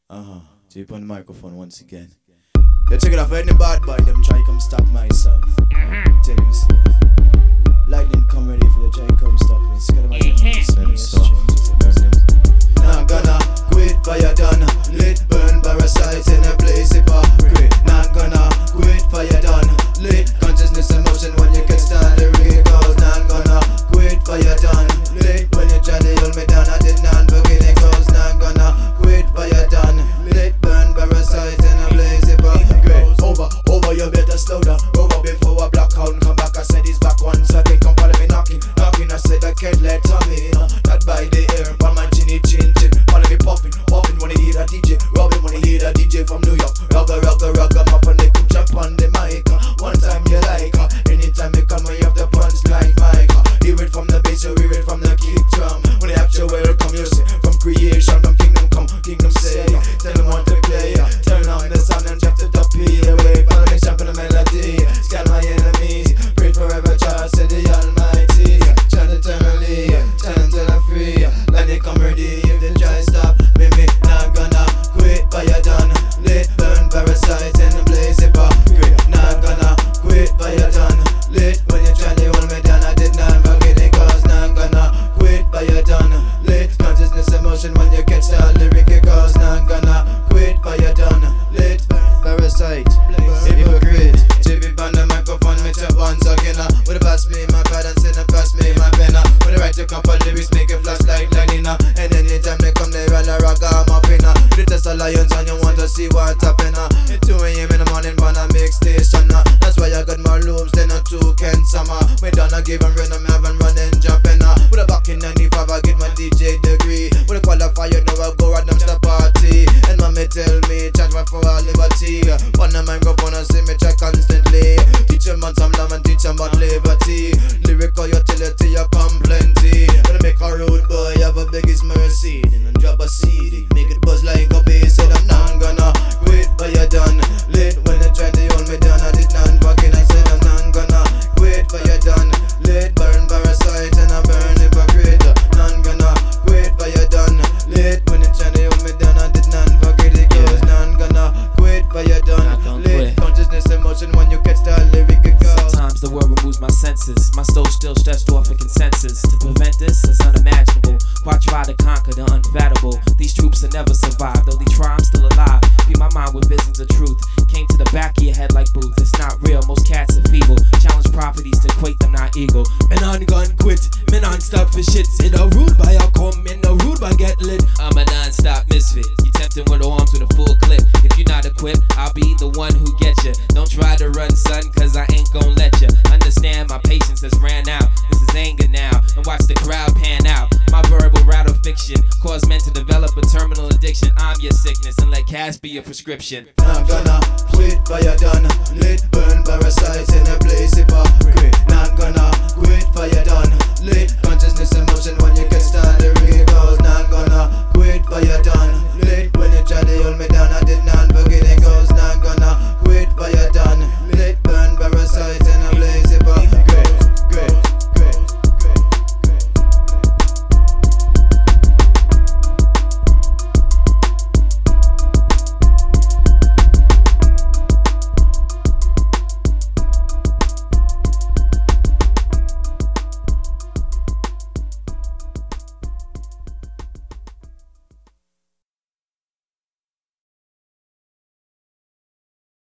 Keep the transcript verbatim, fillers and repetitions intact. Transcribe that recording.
Uh-huh. Deep on the microphone once again. Yo, check it out for any bad boy, them try come stop my son. Tell him say, lightning come ready for the try come stop me. Scared about them so burn them. Not gonna quit fire done. Lit burn parasites in a place hypocrite. Not gonna quit fire done. Lit consciousness emotion when you can stand the recalls. Not gonna quit fire done. Lit when you try to hold me down, I did not forget it cause. Not gonna quit fire done. Lit burn parasites in a place hypocrite. Over, over, you better slow down. Over before a black hound come back. I said he's back once again. Come follow me knocking, knocking. I said I can't let Tommy in. Not by the air, but my chinny chin chin. Follow me puffing, puffing when he hear a D J. Robbing when he hear a D J from New York. Rugga, rugga, rugga, my and they come jump on the mic. One time you like her, anytime you come when you have the punch like Mike. Hear it from the bass, you hear it from the kick drum. When the actual welcome, you say from creation, from kingdom come, kingdom say. Tell them what to play, turn on the sound and drop it up here. Wait, follow me, jump in the melody. Scan my enemies, pray forever, Jah said the Almighty. Chant eternally, chant until I'm free. Like they come ready, if they try stop me, me not gonna quit fire done. Lit burn parasites in the blaze hypocrite. Not gonna quit fire done. Lit when you try to hold me down, I did not forget it cause. Not gonna quit fire done. Lit consciousness emotion when you catch the lyric it cause. Not gonna quit fire done. Lit parasite, hypocrite. J B on the microphone, me chat once again. uh, With the pass me my pad and send a pass me my pen. uh, With the right to couple lyrics make it flash like lightning. uh, And anytime they come they roll a ragamuffin. uh, With the test alliance and you want to see what's happening. uh, It's two a m in the morning on a mix station. uh, That's why I got more loops than a two can summer. We done a give and run, I'm having running jumping. uh, With a back in ninety-five I get my D J degree. With a qualifier now I go at them the party. And mommy tell me charge my for all liberty. On the microphone I say me check constantly. Teach them on some love and teach them about liberty. Lyrical utility you come plenty. When I make a rude boy have a biggest mercy. Then I drop a C D, make it buzz like a bass. Said I'm not gonna quit but you done. Lit when they try to hold me down, I did not fucking. I said I'm not gonna quit but you done. Lit burn parasites and I burn hypocrite. Not gonna quit but you done. Lit when they try to hold me down, I did not forget it cause. Not gonna quit but you done. Lit consciousness emotion when you catch the lyric it goes. Sometimes the world removes my senses. My soul still stressed off a consensus. To prevent this is unimaginable. Why try to conquer the unfathomable? These troops will never survive. Though they try, I'm still alive. Feed my mind with visions of truth. Came to the back of your head like Booth. It's not real, most cats are feeble. Challenge properties to equate them, not ego. Men on gun quit, men on stop for shit. Say the rude boy I come, in the rude boy get lit. I'm a non-stop misfit. You tempting with arms with a full clip. If you're not equipped, I'll be the one who gets you. Don't try to run, son, cause I ain't gon' let you. Understand my patience has ran out. This is anger now, and watch the crowd pan out. My verbal rattle fiction cause men to develop a terminal addiction. I'm your sickness, and let cash be your prescription. Not gonna quit fire done. Lit burn parasites in a place hypocrite. Not gonna quit fire done. Lit consciousness emotion when you can stand the recalls. Not gonna quit fire done.